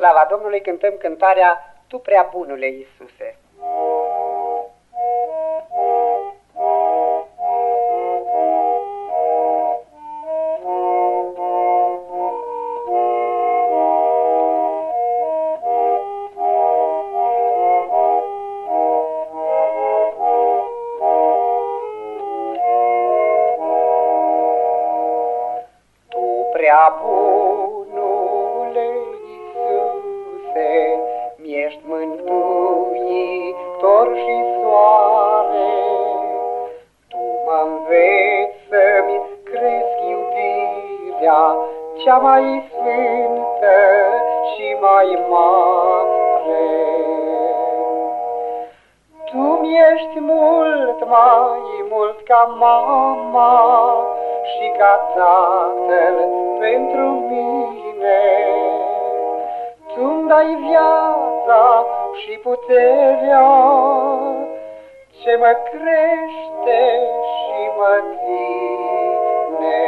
slava Domnului, cântăm cântarea Tu prea bunule Iisuse. Prea bunule Iisuse, mi-ești mântuitor și soare. Tu mă-nveți să-mi cresc iubirea cea mai sfântă și mai mare. Tu mi-ești mult mai mult ca mama și ca tatăl pentru mine. Tu-mi dai viața și puterea ce mă crește și mă ține.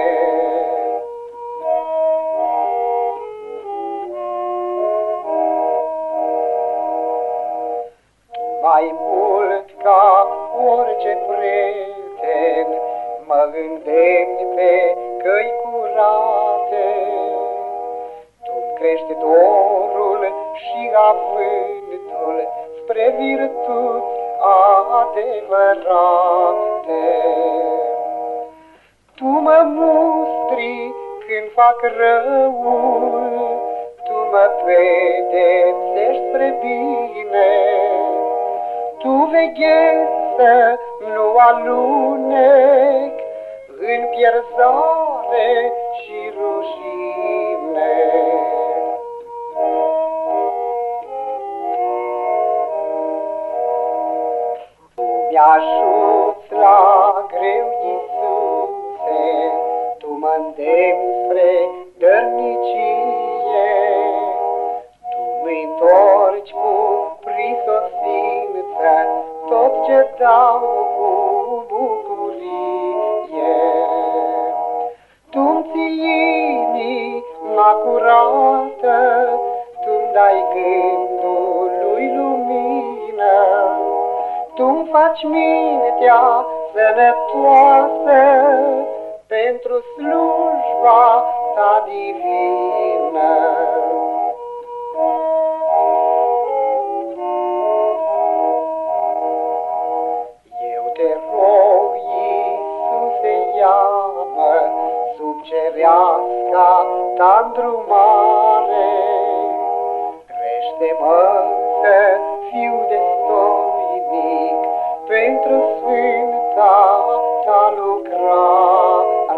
Mai mult ca orice prieten mă îndemni pe căi curate. Tu-mi crești dorul și avântul spre virtuți adevărate. Tu mă mustri când fac răul, tu mă pedepsești spre bine. Tu veghezi să nu alunec în pierzare și rușine. Tu mi-ajuți la greu, Iisuse, Tu mă îndemni spre dărnicie. Tu-mi întorci cu prisosință tot ce dau cu bucurie. Tu-mi ții inima curată, Tu-mi dai gândului lumină. Tu-mi faci mintea sănătoasă pentru slujba Ta divină. Sub cereasca Ta îndrumare, crește-mă să fiu destoinic pentru sfânta Ta lucrare.